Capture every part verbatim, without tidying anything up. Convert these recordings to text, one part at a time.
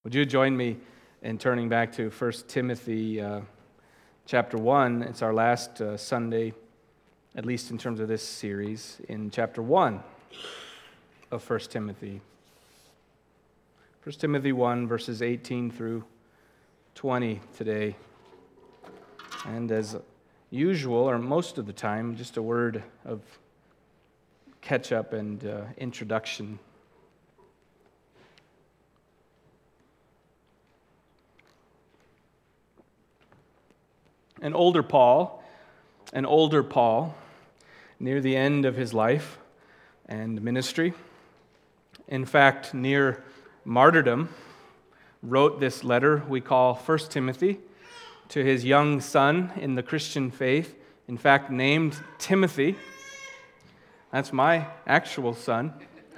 Would you join me in turning back to First Timothy uh, chapter one? It's our last uh, Sunday, at least in terms of this series, in chapter one of First Timothy. First Timothy one, verses eighteen through twenty today. And as usual, or most of the time, just a word of catch-up and uh, introduction. An older Paul, an older Paul, near the end of his life and ministry, in fact, near martyrdom, wrote this letter we call First Timothy to his young son in the Christian faith, in fact, named Timothy. That's my actual son,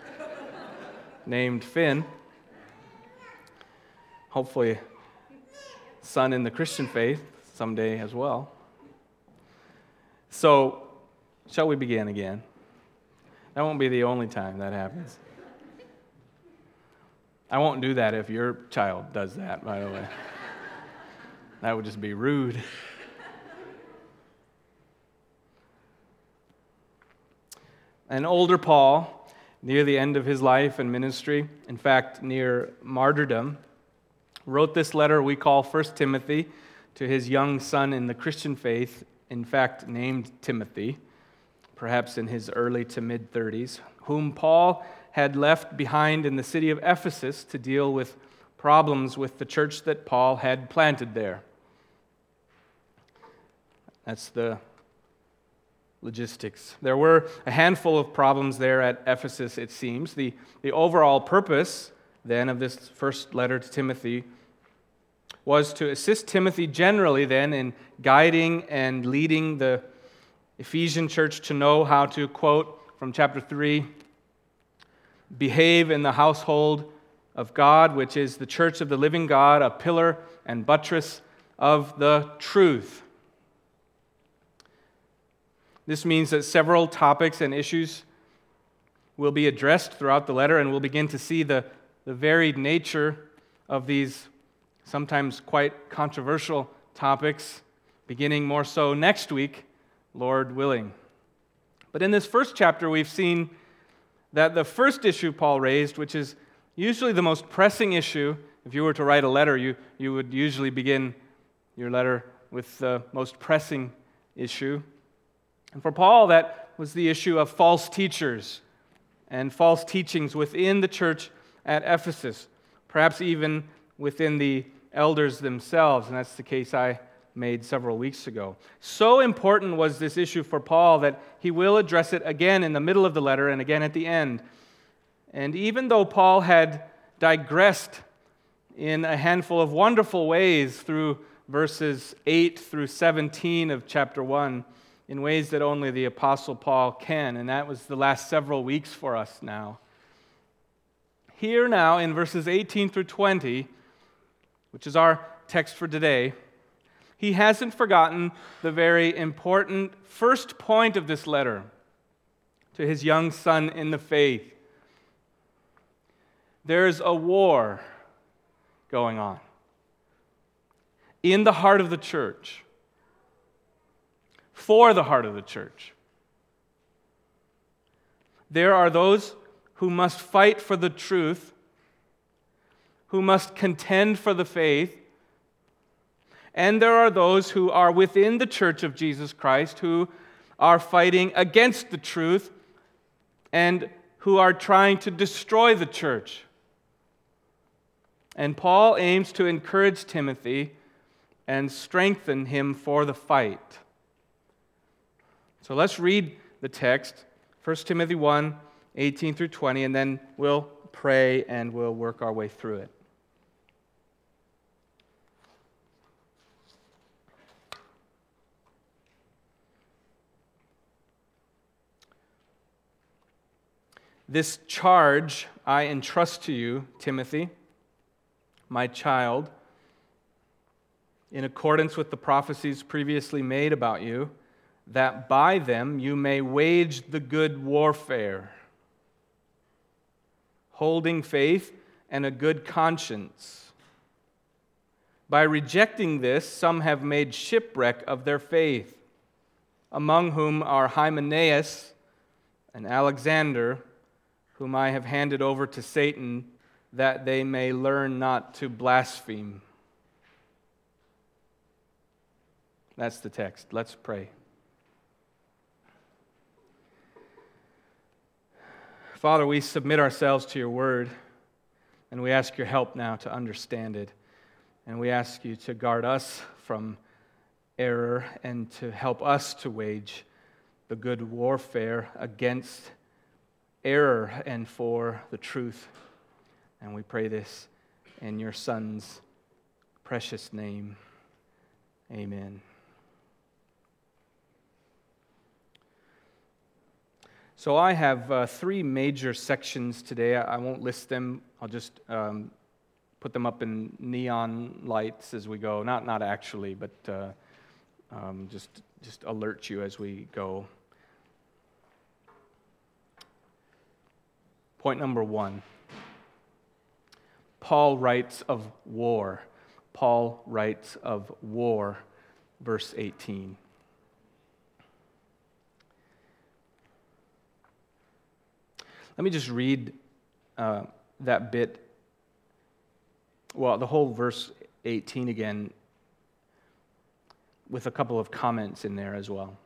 named Finn. Hopefully, son in the Christian faith someday as well. So, shall we begin again? That won't be the only time that happens. I won't do that if your child does that, by the way. That would just be rude. An older Paul, near the end of his life and ministry, in fact, near martyrdom, wrote this letter we call First Timothy to his young son in the Christian faith, in fact, named Timothy, perhaps in his early to mid-thirties, whom Paul had left behind in the city of Ephesus to deal with problems with the church that Paul had planted there. That's the logistics. There were a handful of problems there at Ephesus, it seems. The, the overall purpose, then, of this first letter to Timothy was to assist Timothy generally, then, in guiding and leading the Ephesian church to know how to, quote from chapter three, behave in the household of God, which is the church of the living God, a pillar and buttress of the truth. This means that several topics and issues will be addressed throughout the letter, and we'll begin to see the, the varied nature of these sometimes quite controversial topics, beginning more so next week, Lord willing. But in this first chapter, we've seen that the first issue Paul raised, which is usually the most pressing issue, if you were to write a letter, you, you would usually begin your letter with the most pressing issue. And for Paul, that was the issue of false teachers and false teachings within the church at Ephesus, perhaps even within the elders themselves, and that's the case I made several weeks ago. So important was this issue for Paul that he will address it again in the middle of the letter and again at the end. And even though Paul had digressed in a handful of wonderful ways through verses eight through seventeen of chapter one, in ways that only the Apostle Paul can, and that was the last several weeks for us now. Here now in verses eighteen through twenty, which is our text for today, he hasn't forgotten the very important first point of this letter to his young son in the faith. There's a war going on in the heart of the church, for the heart of the church. There are those who must fight for the truth, who must contend for the faith, and there are those who are within the church of Jesus Christ who are fighting against the truth and who are trying to destroy the church. And Paul aims to encourage Timothy and strengthen him for the fight. So let's read the text, First Timothy one, eighteen through twenty, and then we'll pray and we'll work our way through it. This charge I entrust to you, Timothy, my child, in accordance with the prophecies previously made about you, that by them you may wage the good warfare, holding faith and a good conscience. By rejecting this, some have made shipwreck of their faith, among whom are Hymenaeus and Alexander, whom I have handed over to Satan, that they may learn not to blaspheme. That's the text. Let's pray. Father, we submit ourselves to your word, and we ask your help now to understand it. And we ask you to guard us from error and to help us to wage the good warfare against error and for the truth. And we pray this in your Son's precious name. Amen. So I have uh, three major sections today. I, I won't list them. I'll just um, put them up in neon lights as we go. Not not actually, but uh, um, just just alert you as we go. Point number one. Paul writes of war. Paul writes of war, verse eighteen. Let me just read uh, that bit, well, the whole verse eighteen again, with a couple of comments in there as well.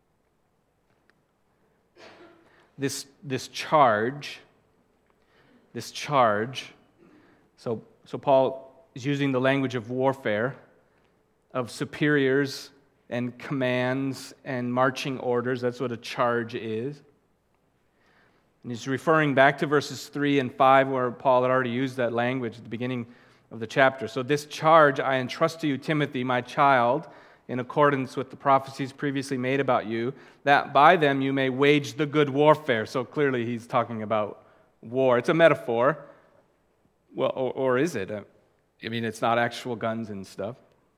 This, this charge, this charge, so, so Paul is using the language of warfare, of superiors and commands and marching orders. That's what a charge is. And he's referring back to verses three and five where Paul had already used that language at the beginning of the chapter. So this charge I entrust to you, Timothy, my child, in accordance with the prophecies previously made about you, that by them you may wage the good warfare. So clearly he's talking about war. It's a metaphor. Well, or, or is it? I mean, it's not actual guns and stuff.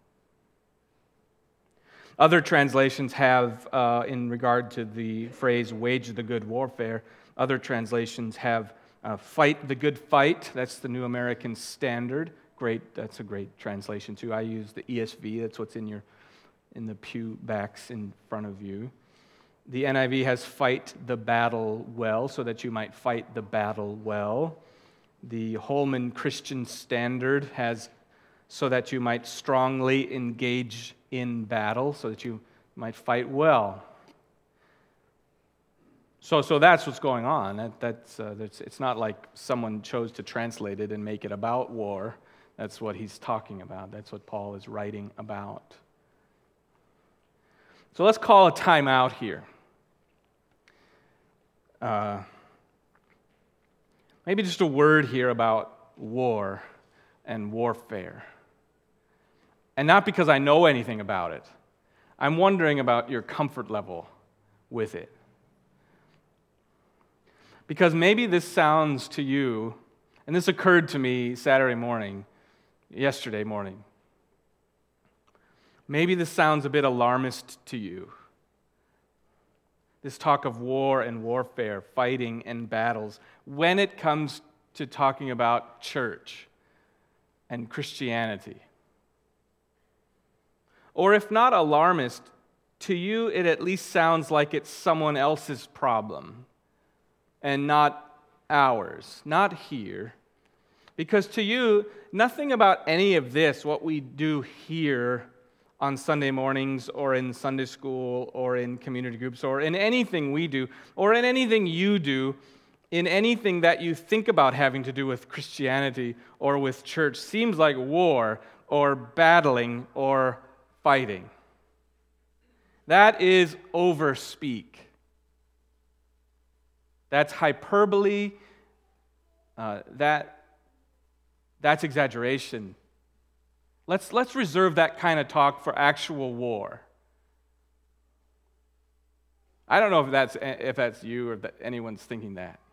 Other translations have, uh, in regard to the phrase, wage the good warfare, other translations have uh, fight the good fight. That's the New American Standard. Great, that's a great translation too. I use the E S V. That's what's in your in the pew backs in front of you. The N I V has fight the battle well, so that you might fight the battle well. The Holman Christian Standard has so that you might strongly engage in battle, so that you might fight well. So, so that's what's going on. That, that's, uh, that's, it's not like someone chose to translate it and make it about war. That's what he's talking about. That's what Paul is writing about. So let's call a time out here. Uh, maybe just a word here about war and warfare. And not because I know anything about it. I'm wondering about your comfort level with it. Because maybe this sounds to you, and this occurred to me Saturday morning, yesterday morning. Maybe this sounds a bit alarmist to you. This talk of war and warfare, fighting and battles, when it comes to talking about church and Christianity. Or if not alarmist, to you it at least sounds like it's someone else's problem. And not ours, not here. Because to you, nothing about any of this, what we do here on Sunday mornings or in Sunday school or in community groups or in anything we do or in anything you do, in anything that you think about having to do with Christianity or with church, seems like war or battling or fighting. That is overspeak. That's hyperbole. Uh, that, that's exaggeration. Let's, let's reserve that kind of talk for actual war. I don't know if that's, if that's you or if anyone's thinking that.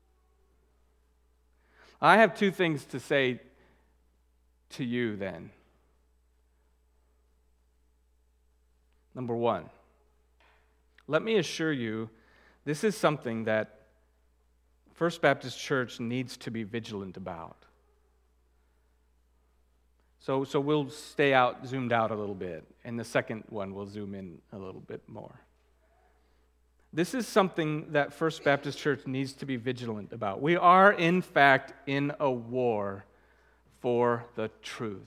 I have two things to say to you then. Number one, let me assure you, this is something that First Baptist Church needs to be vigilant about. So, so we'll stay out, zoomed out a little bit. And the second one, we'll zoom in a little bit more. This is something that First Baptist Church needs to be vigilant about. We are, in fact, in a war for the truth.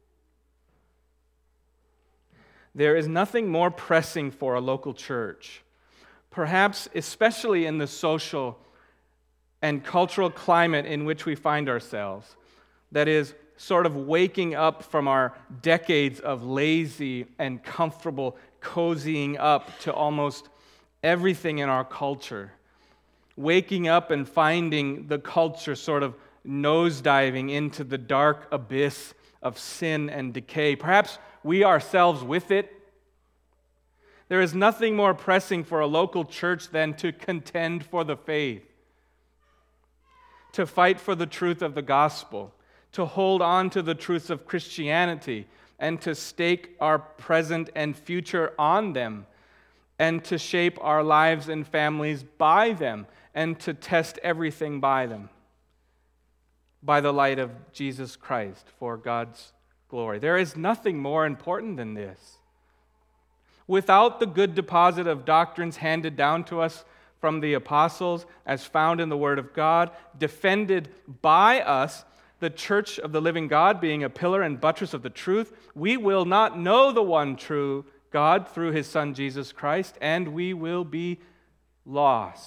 There is nothing more pressing for a local church, perhaps especially in the social and cultural climate in which we find ourselves, that is sort of waking up from our decades of lazy and comfortable cozying up to almost everything in our culture. Waking up and finding the culture sort of nosediving into the dark abyss of sin and decay. Perhaps we ourselves with it. There is nothing more pressing for a local church than to contend for the faith, to fight for the truth of the gospel, to hold on to the truths of Christianity, and to stake our present and future on them, and to shape our lives and families by them, and to test everything by them, by the light of Jesus Christ for God's glory. There is nothing more important than this. Without the good deposit of doctrines handed down to us from the apostles, as found in the Word of God, defended by us, the church of the living God being a pillar and buttress of the truth, we will not know the one true God through His Son Jesus Christ, and we will be lost.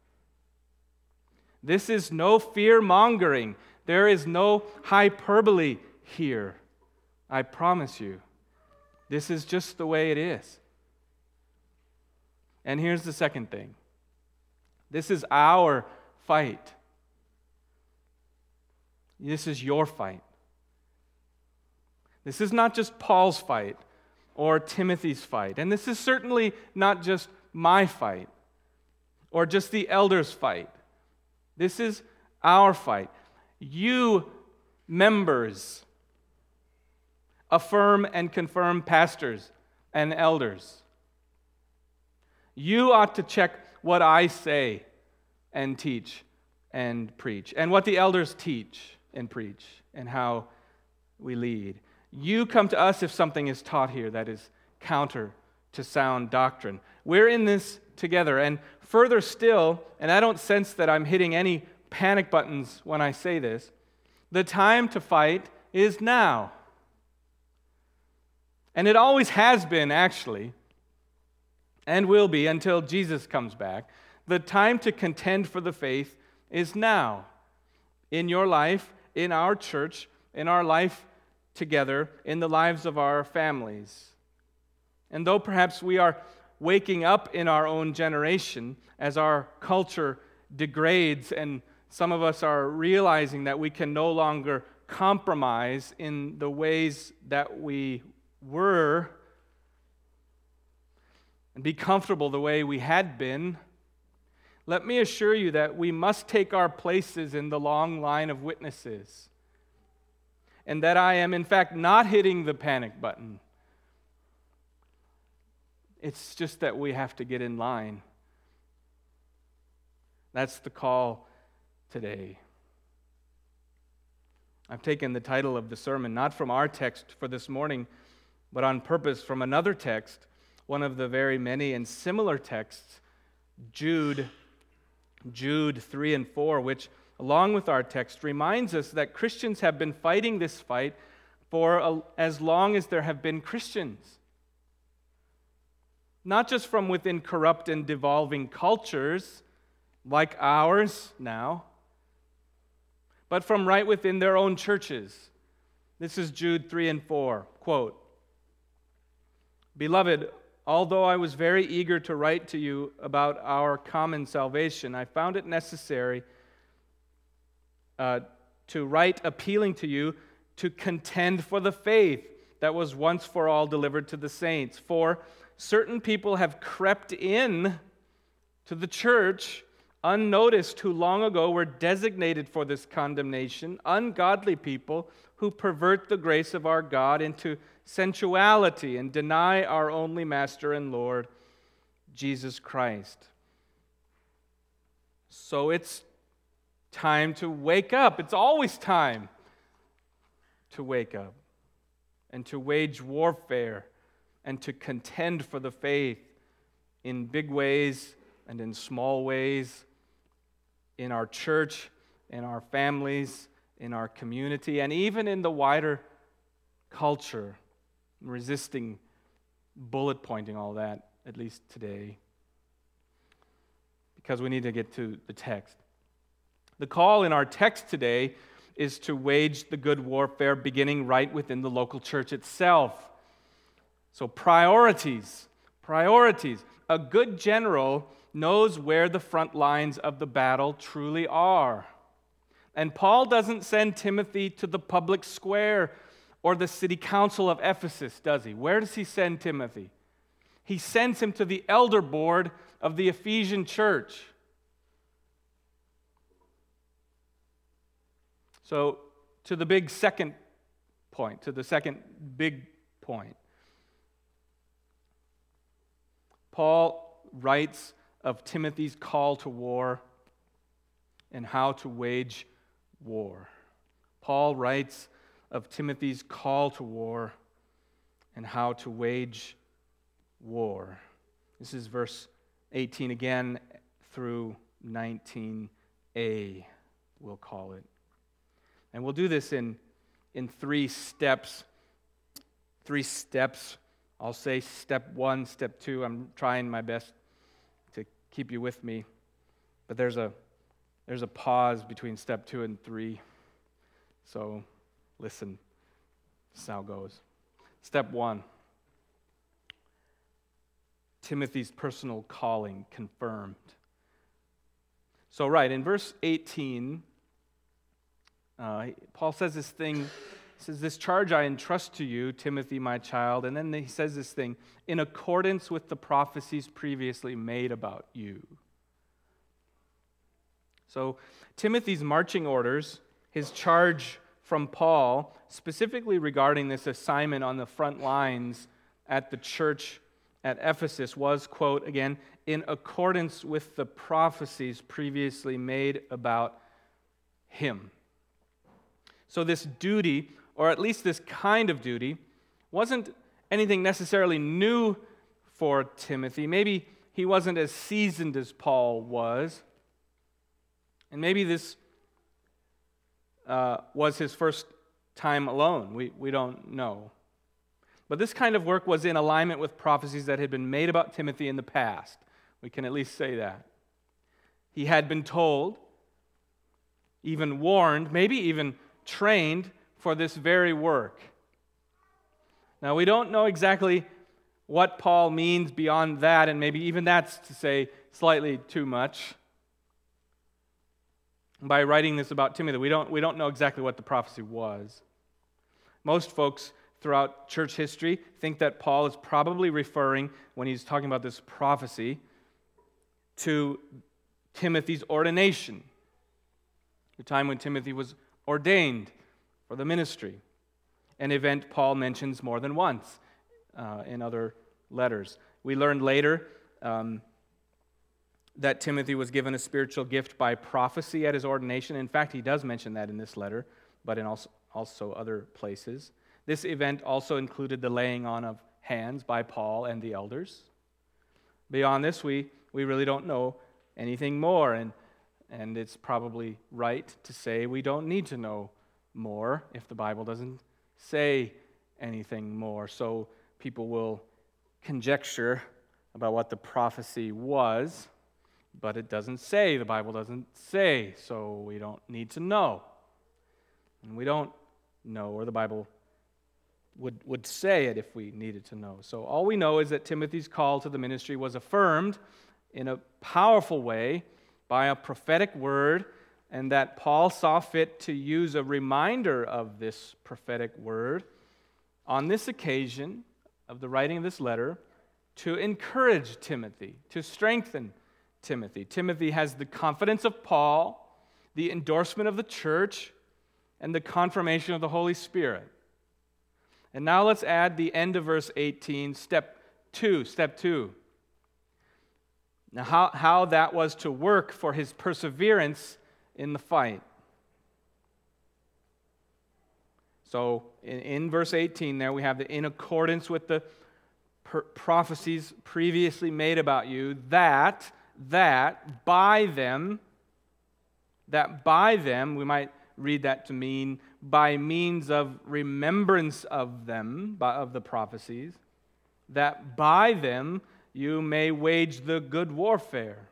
This is no fear-mongering. There is no hyperbole here. I promise you. This is just the way it is. And here's the second thing. This is our fight. This is your fight. This is not just Paul's fight or Timothy's fight. And this is certainly not just my fight or just the elders' fight. This is our fight. You members, affirm and confirm pastors and elders. You ought to check what I say and teach and preach, and what the elders teach and preach, and how we lead. You come to us if something is taught here that is counter to sound doctrine. We're in this together, and further still, and I don't sense that I'm hitting any panic buttons when I say this, the time to fight is now. And it always has been, actually, and will be until Jesus comes back. The time to contend for the faith is now. In your life, in our church, in our life together, in the lives of our families. And though perhaps we are waking up in our own generation as our culture degrades, and some of us are realizing that we can no longer compromise in the ways that we were and be comfortable the way we had been, let me assure you that we must take our places in the long line of witnesses, and that I am, in fact, not hitting the panic button. It's just that we have to get in line. That's the call today. I've taken the title of the sermon not from our text for this morning, but on purpose from another text, one of the very many and similar texts, Jude, Jude three and four, which, along with our text, reminds us that Christians have been fighting this fight for a, as long as there have been Christians. Not just from within corrupt and devolving cultures like ours now, but from right within their own churches. This is Jude three and four, quote, "Beloved, although I was very eager to write to you about our common salvation, I found it necessary uh, to write appealing to you to contend for the faith that was once for all delivered to the saints. For certain people have crept in to the church unnoticed, who long ago were designated for this condemnation, ungodly people who pervert the grace of our God into sensuality and deny our only Master and Lord, Jesus Christ." So it's time to wake up. It's always time to wake up. and to wage warfare and to contend for the faith in big ways and in small ways, in our church, in our families, in our community, and even in the wider culture, resisting bullet pointing all that, at least today, because we need to get to the text. The call in our text today is to wage the good warfare beginning right within the local church itself. So priorities, priorities. A good general knows where the front lines of the battle truly are. And Paul doesn't send Timothy to the public square or the city council of Ephesus, does he? Where does he send Timothy? He sends him to the elder board of the Ephesian church. So, to the big second point, to the second big point. Paul writes of Timothy's call to war and how to wage war. Paul writes of Timothy's call to war and how to wage war. This is verse eighteen again through nineteen a, we'll call it. And we'll do this in, in three steps. Three steps. I'll say step one, step two. I'm trying my best to keep you with me. But there's a there's a pause between step two and three. So listen. This is how it goes. Step one. Timothy's personal calling confirmed. So right, in verse eighteen, uh, Paul says this thing, he says, "This charge I entrust to you, Timothy, my child," and then he says this thing, "in accordance with the prophecies previously made about you." So Timothy's marching orders, his charge from Paul, specifically regarding this assignment on the front lines at the church at Ephesus was, quote, again, "in accordance with the prophecies previously made about him." So this duty, or at least this kind of duty, wasn't anything necessarily new for Timothy. Maybe he wasn't as seasoned as Paul was. And maybe this uh, was his first time alone. We, we don't know. But this kind of work was in alignment with prophecies that had been made about Timothy in the past. We can at least say that. He had been told, even warned, maybe even trained for this very work. Now, we don't know exactly what Paul means beyond that, and maybe even that's to say slightly too much. By writing this about Timothy, we don't, we don't know exactly what the prophecy was. Most folks throughout church history think that Paul is probably referring, when he's talking about this prophecy, to Timothy's ordination, the time when Timothy was ordained for the ministry, an event Paul mentions more than once uh, in other letters. We learned later um, that Timothy was given a spiritual gift by prophecy at his ordination. In fact, he does mention that in this letter, but in also, also other places. This event also included the laying on of hands by Paul and the elders. Beyond this, we, we really don't know anything more, and, and it's probably right to say we don't need to know more if the Bible doesn't say anything more. So people will conjecture about what the prophecy was, but it doesn't say, the Bible doesn't say, so we don't need to know. And we don't know, or the Bible would, would say it if we needed to know. So all we know is that Timothy's call to the ministry was affirmed in a powerful way by a prophetic word, and that Paul saw fit to use a reminder of this prophetic word on this occasion of the writing of this letter to encourage Timothy, to strengthen Timothy. Timothy has the confidence of Paul, the endorsement of the church, and the confirmation of the Holy Spirit. And now let's add the end of verse eighteen, step two, step two. Now how, how that was to work for his perseverance in the fight. So in, in verse eighteen there we have the in accordance with the per- prophecies previously made about you, that, that by them, that by them, we might read that to mean by means of remembrance of them, by, of the prophecies, that by them you may wage the good warfare.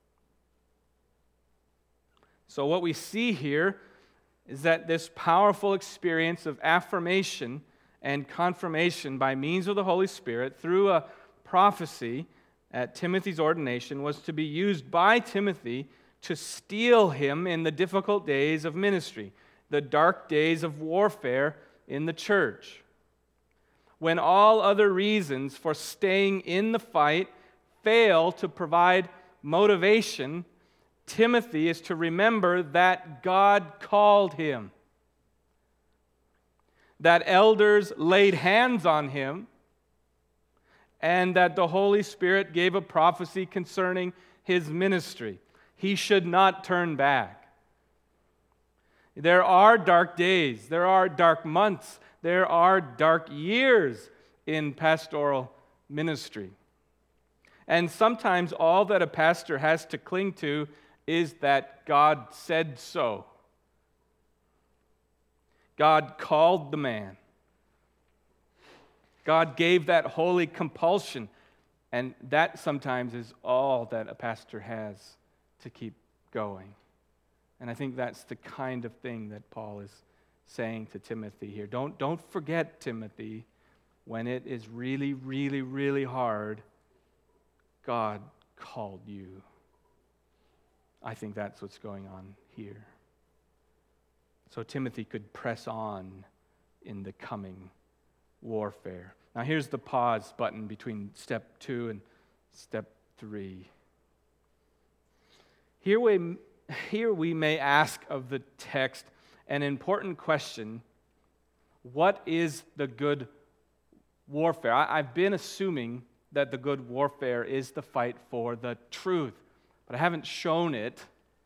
So what we see here is that this powerful experience of affirmation and confirmation by means of the Holy Spirit through a prophecy at Timothy's ordination was to be used by Timothy to steel him in the difficult days of ministry, the dark days of warfare in the church. When all other reasons for staying in the fight fail to provide motivation, Timothy is to remember that God called him, that elders laid hands on him, and that the Holy Spirit gave a prophecy concerning his ministry. He should not turn back. There are dark days, there are dark months, there are dark years in pastoral ministry. And sometimes all that a pastor has to cling to is that God said so. God called the man. God gave that holy compulsion, and that sometimes is all that a pastor has to keep going. And I think that's the kind of thing that Paul is saying to Timothy here. Don't, don't forget, Timothy, when it is really, really, really hard, God called you. I think that's what's going on here. So Timothy could press on in the coming warfare. Now here's the pause button between step two and step three. Here we, here we may ask of the text an important question: what is the good warfare? I, I've been assuming that the good warfare is the fight for the truth, but I haven't shown it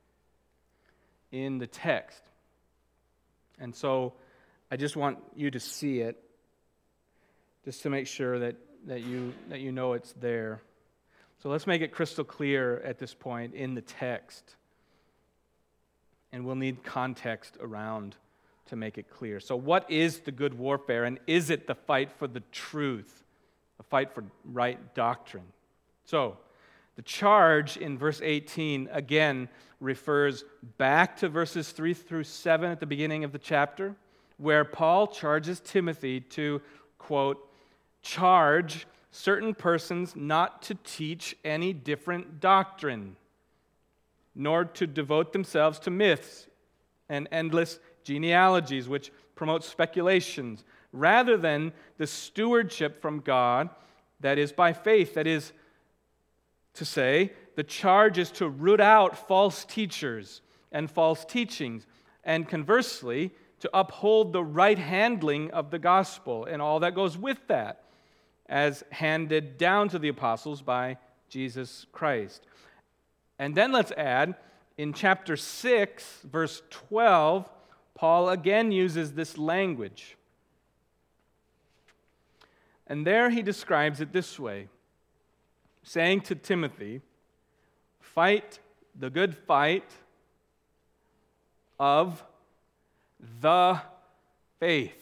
in the text. And so I just want you to see it, just to make sure that, that you that you know it's there. So let's make it crystal clear at this point in the text. And we'll need context around to make it clear. So what is the good warfare, and is it the fight for the truth, a fight for right doctrine? So the charge in verse eighteen, again, refers back to verses three through seven at the beginning of the chapter, where Paul charges Timothy to, quote, charge certain persons not to teach any different doctrine, nor to devote themselves to myths and endless genealogies which promote speculations, rather than the stewardship from God that is by faith. That is to say, the charge is to root out false teachers and false teachings, and conversely, to uphold the right handling of the gospel and all that goes with that, as handed down to the apostles by Jesus Christ. And then let's add, in chapter six, verse twelve, Paul again uses this language. And there he describes it this way, saying to Timothy, fight the good fight of the faith.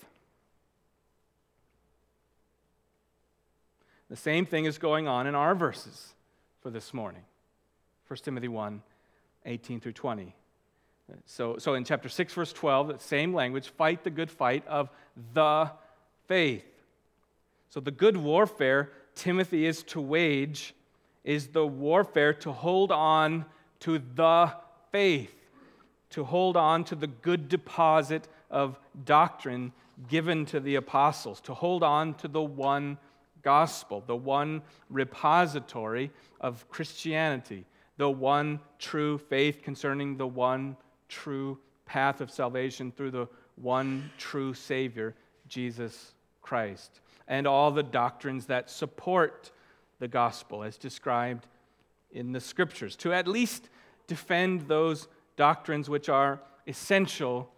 The same thing is going on in our verses for this morning. First Timothy one, eighteen through twenty. So, so in chapter six, verse twelve, the same language, fight the good fight of the faith. So the good warfare Timothy is to wage is the warfare to hold on to the faith, to hold on to the good deposit of doctrine given to the apostles, to hold on to the one gospel, the one repository of Christianity, the one true faith concerning the one true path of salvation through the one true Savior, Jesus Christ, and all the doctrines that support the gospel as described in the Scriptures, to at least defend those doctrines which are essential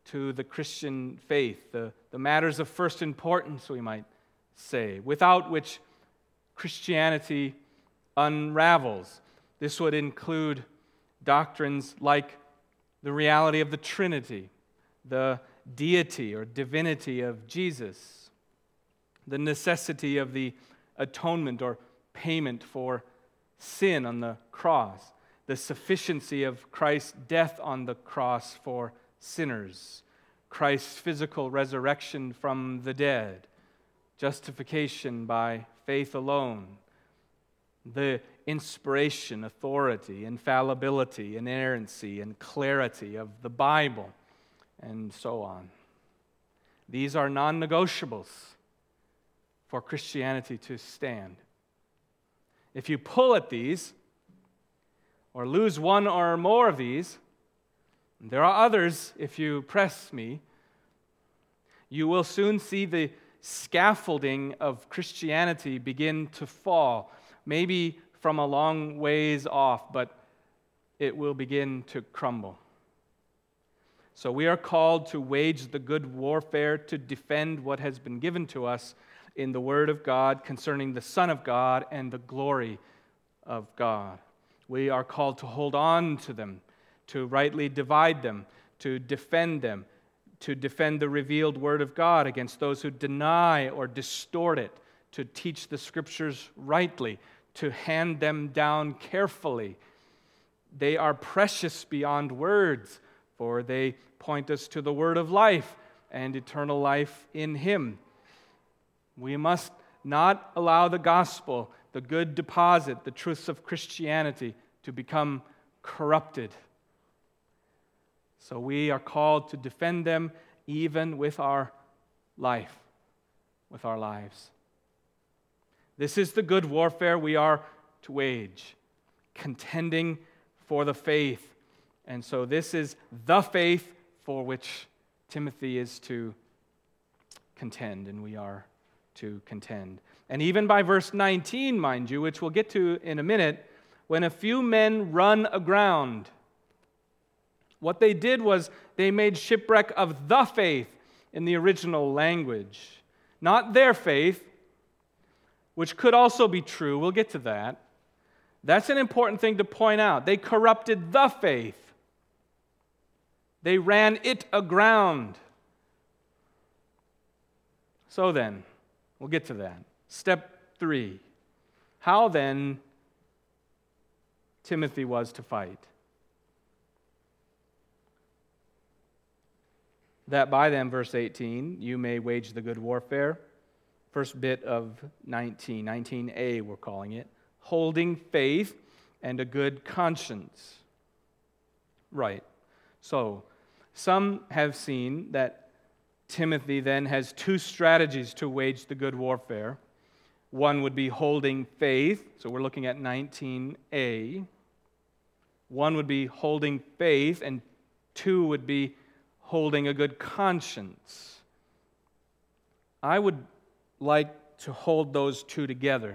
to the Christian faith, the, the matters of first importance, we might say, without which Christianity unravels. This would include doctrines like the reality of the Trinity, the deity or divinity of Jesus, the necessity of the atonement or payment for sin on the cross, the sufficiency of Christ's death on the cross for sinners, Christ's physical resurrection from the dead, justification by faith alone, the inspiration, authority, infallibility, inerrancy, and clarity of the Bible, and so on. These are non-negotiables for Christianity to stand. If you pull at these, or lose one or more of these, and there are others if you press me, you will soon see the scaffolding of Christianity begin to fall. Maybe from a long ways off, but it will begin to crumble. So we are called to wage the good warfare, to defend what has been given to us in the Word of God concerning the Son of God and the glory of God. We are called to hold on to them, to rightly divide them, to defend them, to defend the revealed Word of God against those who deny or distort it, to teach the Scriptures rightly, to hand them down carefully. They are precious beyond words, for they point us to the word of life and eternal life in Him. We must not allow the gospel, the good deposit, the truths of Christianity, to become corrupted. So we are called to defend them even with our life, with our lives. This is the good warfare we are to wage, contending for the faith. And so this is the faith for which Timothy is to contend, and we are to contend. And even by verse nineteen, mind you, which we'll get to in a minute, when a few men run aground, what they did was they made shipwreck of the faith in the original language. Not their faith, which could also be true. We'll get to that. That's an important thing to point out. They corrupted the faith. They ran it aground. So then, we'll get to that. Step three. How then Timothy was to fight. That by them, verse eighteen, you may wage the good warfare. First bit of nineteen, nineteen A we're calling it, holding faith and a good conscience. Right. So, some have seen that Timothy then has two strategies to wage the good warfare. One would be holding faith, so we're looking at nineteen A. One would be holding faith, and two would be holding a good conscience. I would like to hold those two together.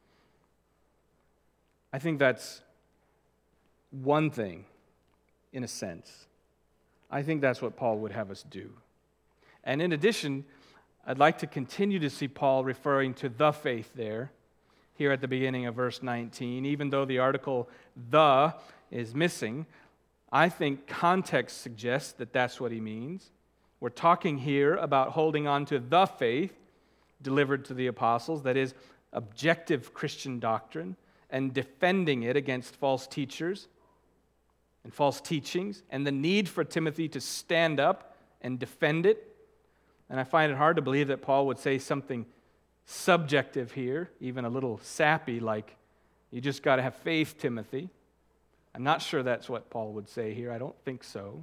I think that's one thing, in a sense. I think that's what Paul would have us do. And in addition, I'd like to continue to see Paul referring to the faith there, here at the beginning of verse nineteen. Even though the article the is missing, I think context suggests that that's what he means. We're talking here about holding on to the faith delivered to the apostles, that is, objective Christian doctrine, and defending it against false teachers and false teachings, and the need for Timothy to stand up and defend it. And I find it hard to believe that Paul would say something subjective here, even a little sappy, like, you just got to have faith, Timothy. I'm not sure that's what Paul would say here. I don't think so.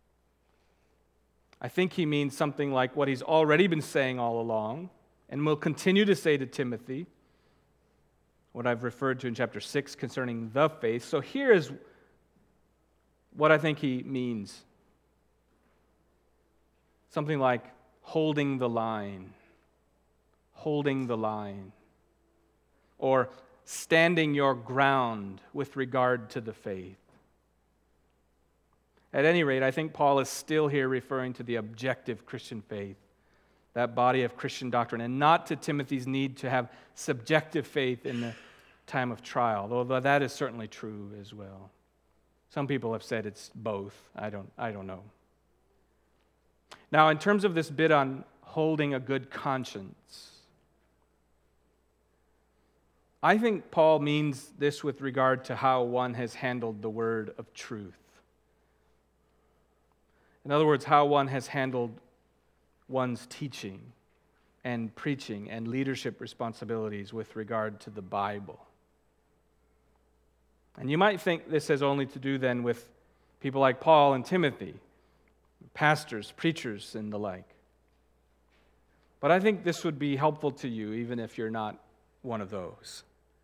I think he means something like what he's already been saying all along, and will continue to say to Timothy, what I've referred to in chapter six concerning the faith. So here is what I think he means. Something like holding the line, holding the line, or standing your ground with regard to the faith. At any rate, I think Paul is still here referring to the objective Christian faith, that body of Christian doctrine, and not to Timothy's need to have subjective faith in the time of trial, though that is certainly true as well. Some people have said it's both. I don't, I don't know. Now, in terms of this bit on holding a good conscience, I think Paul means this with regard to how one has handled the word of truth. In other words, how one has handled one's teaching and preaching and leadership responsibilities with regard to the Bible. And you might think this has only to do then with people like Paul and Timothy, pastors, preachers, and the like. But I think this would be helpful to you even if you're not one of those.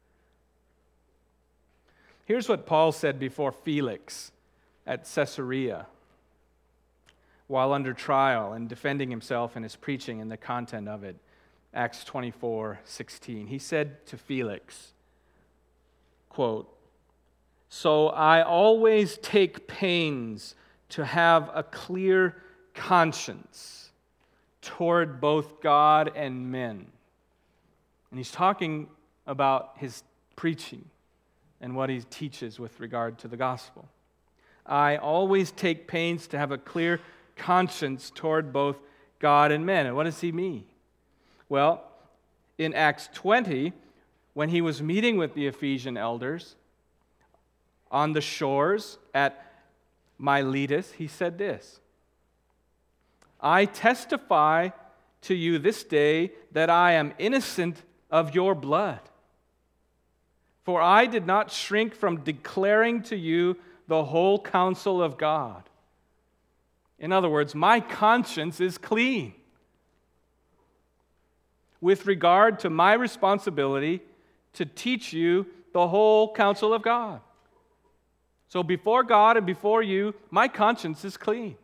Here's what Paul said before Felix at Caesarea while under trial and defending himself and his preaching and the content of it. Acts twenty-four sixteen. He said to Felix, quote, "So I always take pains to have a clear conscience toward both God and men." And he's talking about his preaching and what he teaches with regard to the gospel. I always take pains to have a clear conscience toward both God and men. And what does he mean? Well, in Acts twenty, when he was meeting with the Ephesian elders on the shores at Miletus, he said this, "I testify to you this day that I am innocent of your blood. For I did not shrink from declaring to you the whole counsel of God." In other words, my conscience is clean with regard to my responsibility to teach you the whole counsel of God. So before God and before you, my conscience is clean.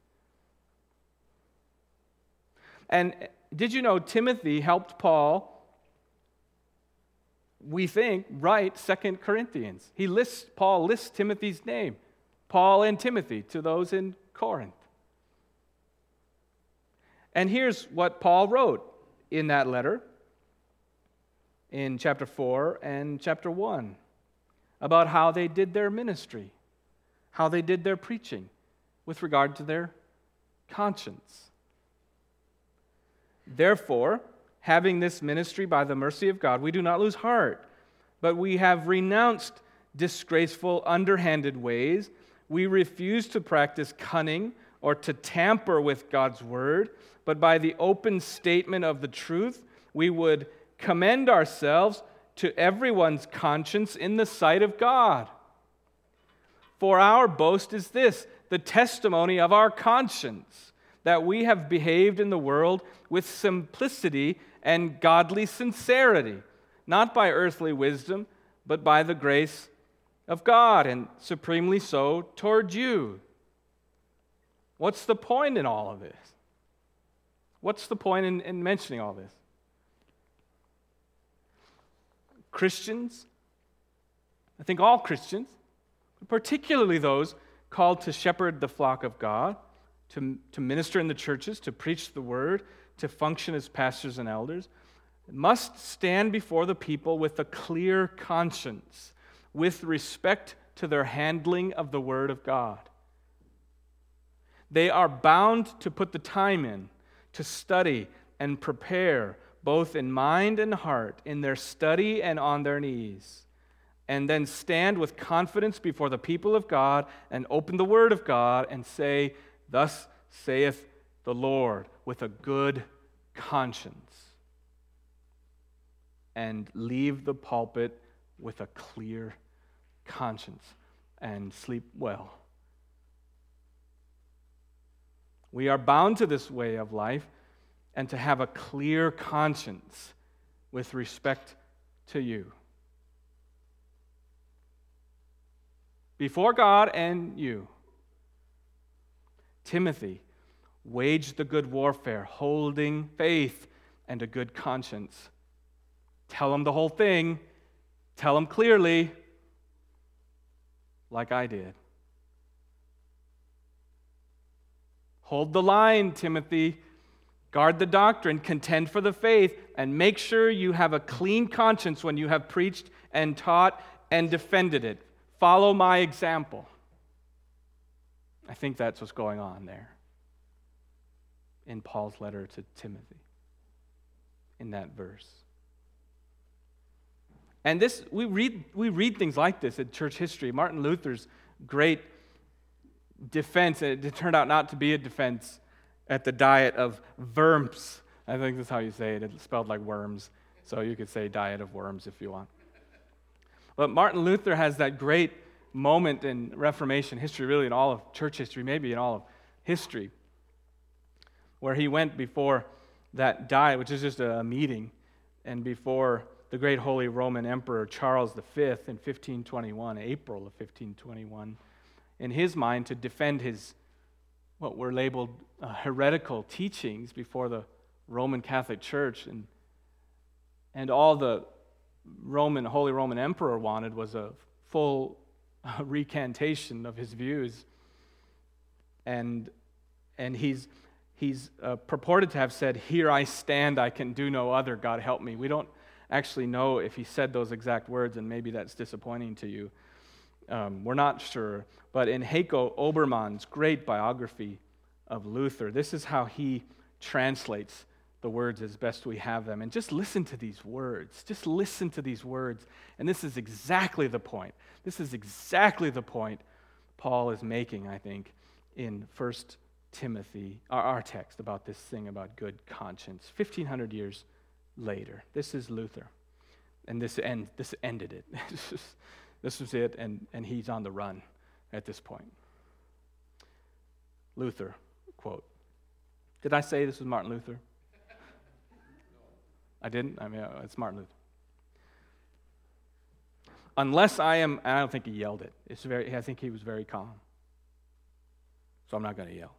And did you know Timothy helped Paul, we think, write Second Corinthians? He lists, Paul lists Timothy's name, Paul and Timothy, to those in Corinth. And here's what Paul wrote in that letter in chapter four and chapter one about how they did their ministry, how they did their preaching with regard to their conscience. "Therefore, having this ministry by the mercy of God, we do not lose heart, but we have renounced disgraceful, underhanded ways. We refuse to practice cunning or to tamper with God's word, but by the open statement of the truth, we would commend ourselves to everyone's conscience in the sight of God. For our boast is this, the testimony of our conscience, that we have behaved in the world with simplicity and godly sincerity, not by earthly wisdom, but by the grace of God, and supremely so toward you." What's the point in all of this? What's the point in, in mentioning all this? Christians, I think all Christians, particularly those called to shepherd the flock of God, to, to minister in the churches, to preach the word, to function as pastors and elders, must stand before the people with a clear conscience, with respect to their handling of the word of God. They are bound to put the time in, to study and prepare, both in mind and heart, in their study and on their knees, and then stand with confidence before the people of God and open the word of God and say, "Thus saith the Lord," with a good conscience, and leave the pulpit with a clear conscience and sleep well. We are bound to this way of life and to have a clear conscience with respect to you. Before God and you. Timothy, wage the good warfare, holding faith and a good conscience. Tell him the whole thing. Tell him clearly, like I did. Hold the line, Timothy. Guard the doctrine, contend for the faith, and make sure you have a clean conscience when you have preached and taught and defended it. Follow my example. I think that's what's going on there in Paul's letter to Timothy, in that verse. And this, we read, we read things like this in church history. Martin Luther's great defense, it turned out not to be a defense at the diet of Worms. I think that's how you say it. It's spelled like worms. So you could say diet of worms if you want. But Martin Luther has that great moment in Reformation history, really in all of church history, maybe in all of history, where he went before that diet, which is just a meeting, and before the great Holy Roman Emperor Charles the Fifth in fifteen twenty-one, April of fifteen twenty-one, in his mind to defend his, what were labeled uh, heretical teachings before the Roman Catholic Church. And, and all the Roman, Holy Roman Emperor wanted was a full uh, recantation of his views. And, and he's, he's uh, purported to have said, "Here I stand, I can do no other, God help me." We don't actually know if he said those exact words, and maybe that's disappointing to you. Um, we're not sure. But in Heiko Obermann's great biography of Luther, this is how he translates the words as best we have them. And just listen to these words. Just listen to these words. And this is exactly the point. This is exactly the point Paul is making, I think, in First Timothy, our, our text about this thing about good conscience. fifteen hundred years later. This is Luther. And this end, this ended it. This was it, and, and he's on the run at this point. Luther, quote. Did I say this was Martin Luther? I didn't? I mean, it's Martin Luther. Unless I am, and I don't think he yelled it. It's very. I think he was very calm. So I'm not going to yell.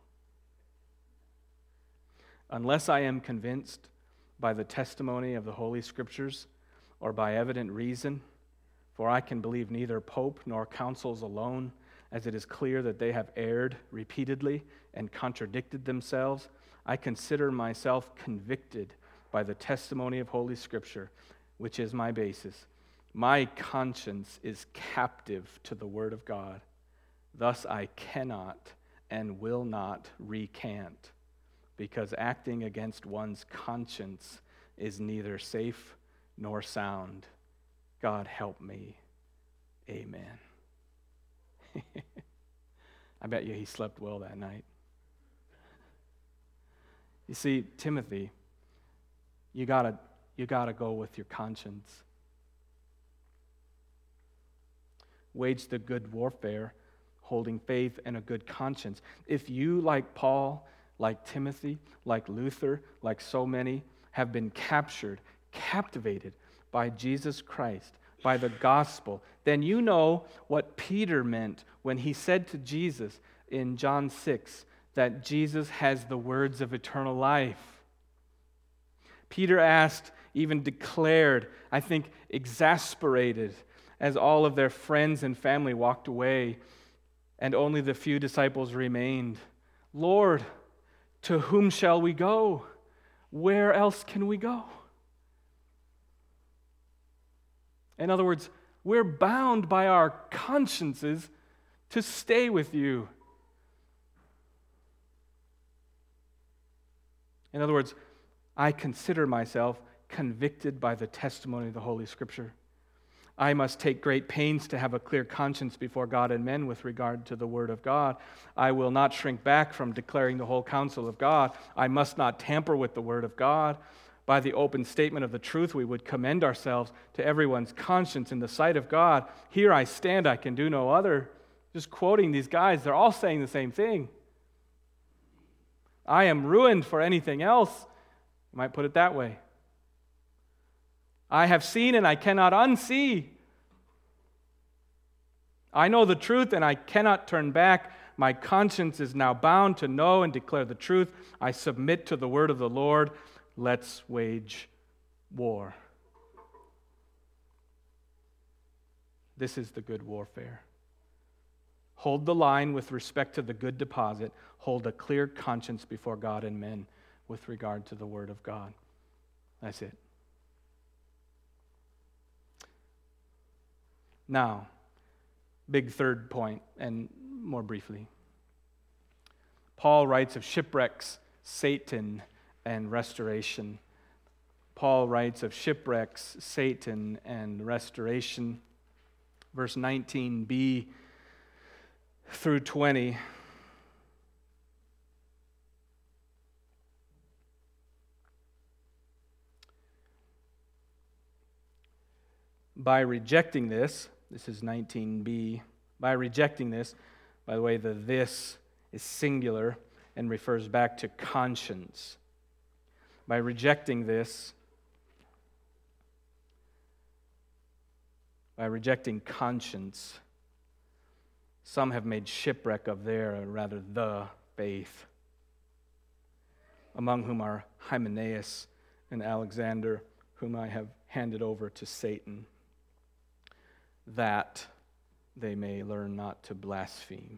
Unless I am convinced by the testimony of the Holy Scriptures or by evident reason, for I can believe neither pope nor councils alone, as it is clear that they have erred repeatedly and contradicted themselves, I consider myself convicted by the testimony of Holy Scripture, which is my basis. My conscience is captive to the Word of God. Thus I cannot and will not recant, because acting against one's conscience is neither safe nor sound. God help me. Amen. I bet you he slept well that night. You see, Timothy, you gotta you gotta go with your conscience. Wage the good warfare, holding faith and a good conscience. If you, like Paul, like Timothy, like Luther, like so many, have been captured, captivated by Jesus Christ, by the gospel, then you know what Peter meant when he said to Jesus in John six that Jesus has the words of eternal life. Peter asked, even declared, I think exasperated, as all of their friends and family walked away and only the few disciples remained, "Lord, to whom shall we go? Where else can we go?" In other words, we're bound by our consciences to stay with you. In other words, I consider myself convicted by the testimony of the Holy Scripture. I must take great pains to have a clear conscience before God and men with regard to the Word of God. I will not shrink back from declaring the whole counsel of God. I must not tamper with the Word of God. By the open statement of the truth, we would commend ourselves to everyone's conscience in the sight of God. Here I stand, I can do no other. Just quoting these guys, they're all saying the same thing. I am ruined for anything else. You might put it that way. I have seen and I cannot unsee. I know the truth and I cannot turn back. My conscience is now bound to know and declare the truth. I submit to the word of the Lord. Let's wage war. This is the good warfare. Hold the line with respect to the good deposit. Hold a clear conscience before God and men with regard to the Word of God. That's it. Now, big third point, and more briefly. Paul writes of shipwrecks, Satan, and restoration. Paul writes of shipwrecks, Satan, and restoration. Verse nineteen b through twenty. By rejecting this, this is nineteen b, by rejecting this, by the way, the this is singular and refers back to conscience. By rejecting this, by rejecting conscience, some have made shipwreck of their, or rather the, faith, among whom are Hymenaeus and Alexander, whom I have handed over to Satan, that they may learn not to blaspheme.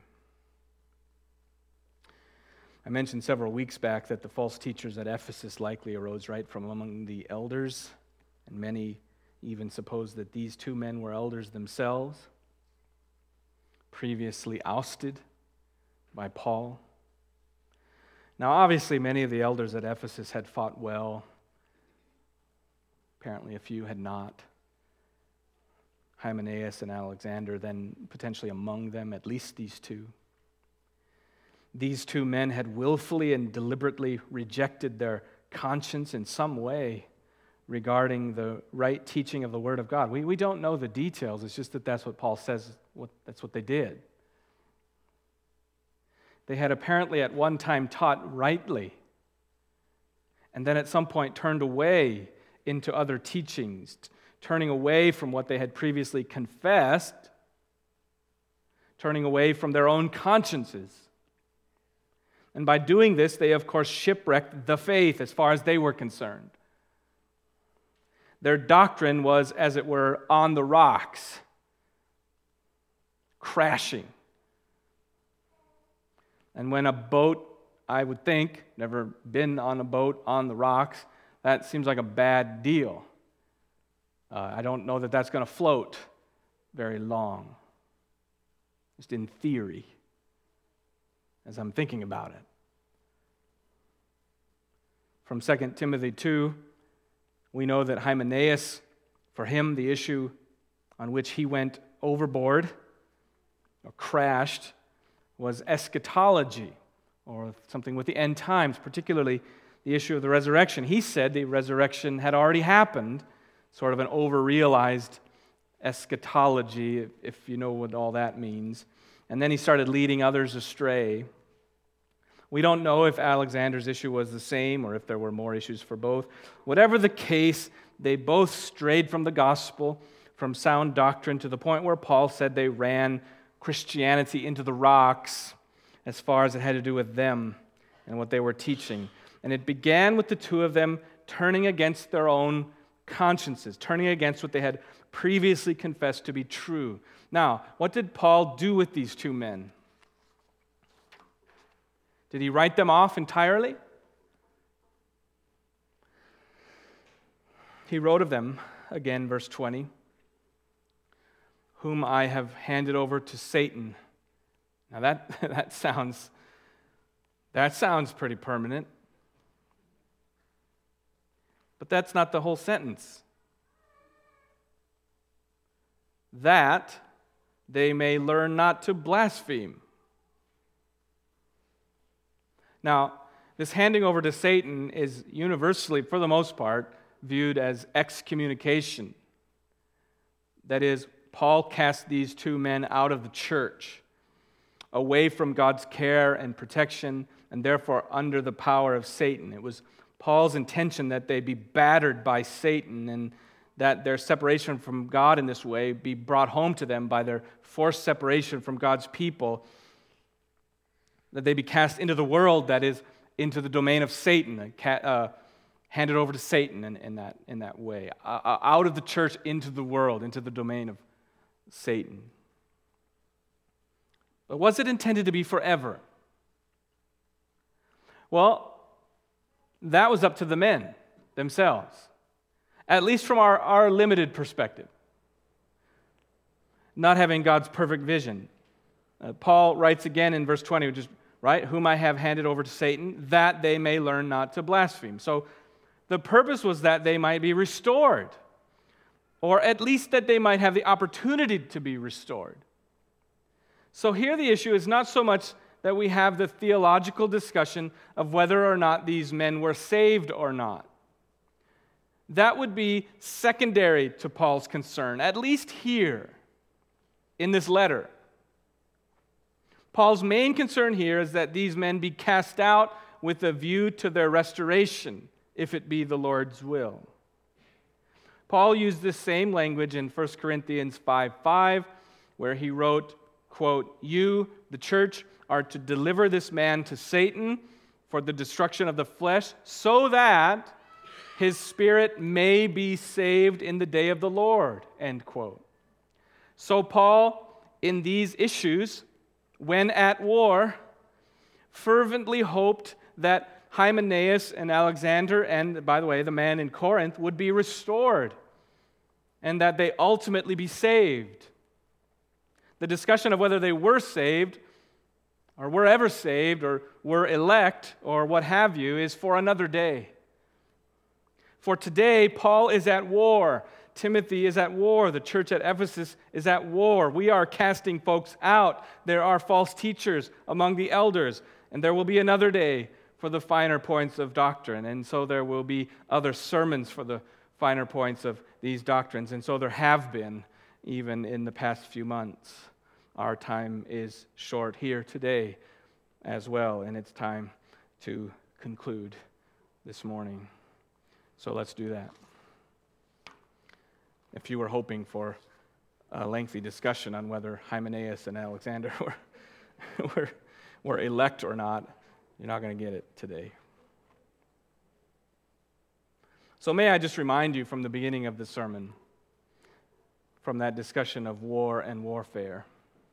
I mentioned several weeks back that the false teachers at Ephesus likely arose right from among the elders, and many even suppose that these two men were elders themselves, previously ousted by Paul. Now, obviously, many of the elders at Ephesus had fought well. Apparently, a few had not. Hymenaeus and Alexander, then potentially among them, at least these two. These two men had willfully and deliberately rejected their conscience in some way regarding the right teaching of the Word of God. We, we don't know the details. It's just that that's what Paul says, what, that's what they did. They had apparently at one time taught rightly, and then at some point turned away into other teachings, turning away from what they had previously confessed, turning away from their own consciences. And by doing this, they of course shipwrecked the faith as far as they were concerned. Their doctrine was, as it were, on the rocks, crashing. And when a boat, I would think, never been on a boat on the rocks, that seems like a bad deal. Uh, I don't know that that's going to float very long, just in theory, as I'm thinking about it. From Second Timothy two, we know that Hymenaeus, for him, the issue on which he went overboard or crashed was eschatology, or something with the end times, particularly the issue of the resurrection. He said the resurrection had already happened, sort of an over-realized eschatology, if you know what all that means. And then he started leading others astray. We don't know if Alexander's issue was the same or if there were more issues for both. Whatever the case, they both strayed from the gospel, from sound doctrine, to the point where Paul said they ran Christianity into the rocks as far as it had to do with them and what they were teaching. And it began with the two of them turning against their own consciences, turning against what they had previously confessed to be true. Now, what did Paul do with these two men? Did he write them off entirely? He wrote of them, again, verse twenty, whom I have handed over to Satan. Now that, that sounds that sounds pretty permanent. But that's not the whole sentence. That they may learn not to blaspheme. Now, this handing over to Satan is universally, for the most part, viewed as excommunication. That is, Paul cast these two men out of the church, away from God's care and protection, and therefore under the power of Satan. It was Paul's intention that they be battered by Satan and that their separation from God in this way be brought home to them by their forced separation from God's people, that they be cast into the world, that is, into the domain of Satan, uh, handed over to Satan in, in, that, in that way, uh, out of the church into the world, into the domain of Satan. But was it intended to be forever? Well, that was up to the men themselves, at least from our, our limited perspective, not having God's perfect vision. Uh, Paul writes again in verse twenty, which is, right, whom I have handed over to Satan, that they may learn not to blaspheme. So the purpose was that they might be restored, or at least that they might have the opportunity to be restored. So here the issue is not so much that we have the theological discussion of whether or not these men were saved or not. That would be secondary to Paul's concern, at least here in this letter. Paul's main concern here is that these men be cast out with a view to their restoration, if it be the Lord's will. Paul used this same language in First Corinthians five five, where he wrote, quote, "You, the church, are to deliver this man to Satan for the destruction of the flesh, so that his spirit may be saved in the day of the Lord," end quote. So Paul, in these issues, when at war, fervently hoped that Hymenaeus and Alexander, and by the way, the man in Corinth, would be restored, and that they ultimately be saved. The discussion of whether they were saved, or were ever saved, or were elect, or what have you, is for another day. For today, Paul is at war. Timothy is at war. The church at Ephesus is at war. We are casting folks out. There are false teachers among the elders, and there will be another day for the finer points of doctrine, and so there will be other sermons for the finer points of these doctrines, and so there have been even in the past few months. Our time is short here today as well, and it's time to conclude this morning. So let's do that. If you were hoping for a lengthy discussion on whether Hymenaeus and Alexander were, were, were elect or not, you're not going to get it today. So may I just remind you from the beginning of the sermon, from that discussion of war and warfare.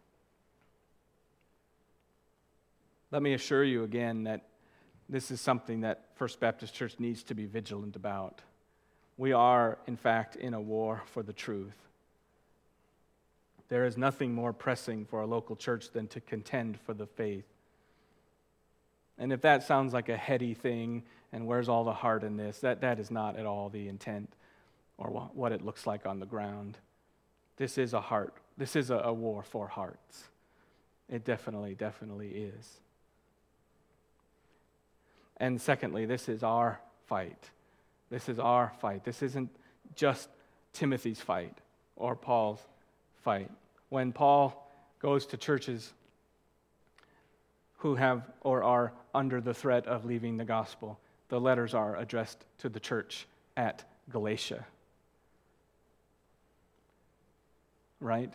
Let me assure you again that this is something that First Baptist Church needs to be vigilant about. We are, in fact, in a war for the truth. There is nothing more pressing for a local church than to contend for the faith. And if that sounds like a heady thing, and where's all the heart in this, that, that is not at all the intent or what it looks like on the ground. This is a heart. This is a, a war for hearts. It definitely, definitely is. And secondly, this is our fight. This is our fight. This isn't just Timothy's fight or Paul's fight. When Paul goes to churches who have or are under the threat of leaving the gospel, the letters are addressed to the church at Galatia. Right?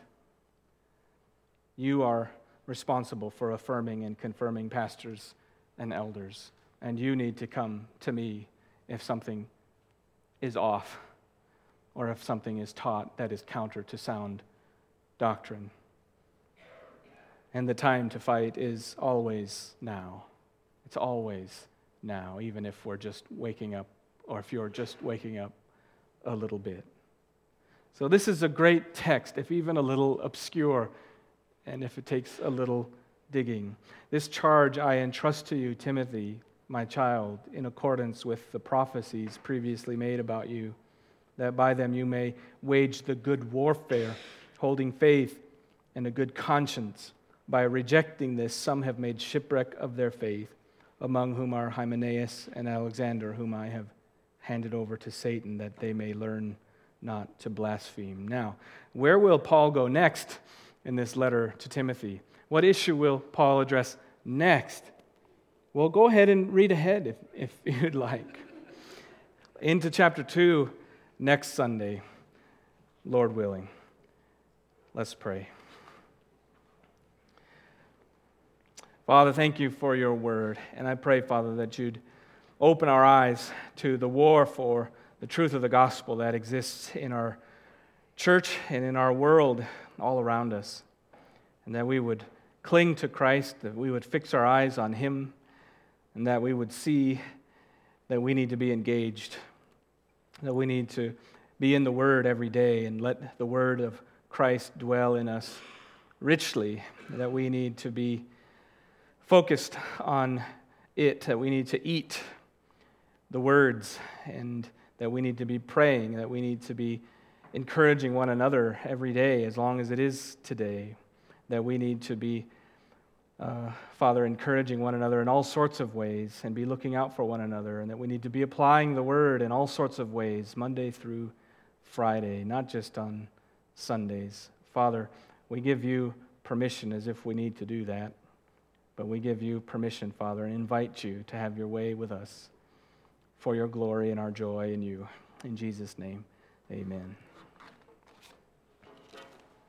You are responsible for affirming and confirming pastors and elders, and you need to come to me if something is off or if something is taught that is counter to sound doctrine. And the time to fight is always now. It's always now, even if we're just waking up, or if you're just waking up a little bit. So this is a great text, if even a little obscure, and if it takes a little digging. This charge I entrust to you, Timothy, my child, in accordance with the prophecies previously made about you, that by them you may wage the good warfare, holding faith and a good conscience. By rejecting this, some have made shipwreck of their faith, among whom are Hymenaeus and Alexander, whom I have handed over to Satan, that they may learn not to blaspheme. Now, where will Paul go next in this letter to Timothy? What issue will Paul address next? Well, go ahead and read ahead if, if you'd like. Into chapter two next Sunday, Lord willing. Let's pray. Father, thank you for your word. And I pray, Father, that you'd open our eyes to the war for the truth of the gospel that exists in our church and in our world all around us. And that we would cling to Christ, that we would fix our eyes on Him, and that we would see that we need to be engaged, that we need to be in the Word every day and let the Word of Christ dwell in us richly, that we need to be focused on it, that we need to eat the words, and that we need to be praying, that we need to be encouraging one another every day, as long as it is today, that we need to be, uh, Father, encouraging one another in all sorts of ways and be looking out for one another, and that we need to be applying the Word in all sorts of ways, Monday through Friday, not just on Sundays. Father, we give you permission as if we need to do that, but we give you permission, Father, and invite you to have your way with us for your glory and our joy in you. In Jesus' name, amen.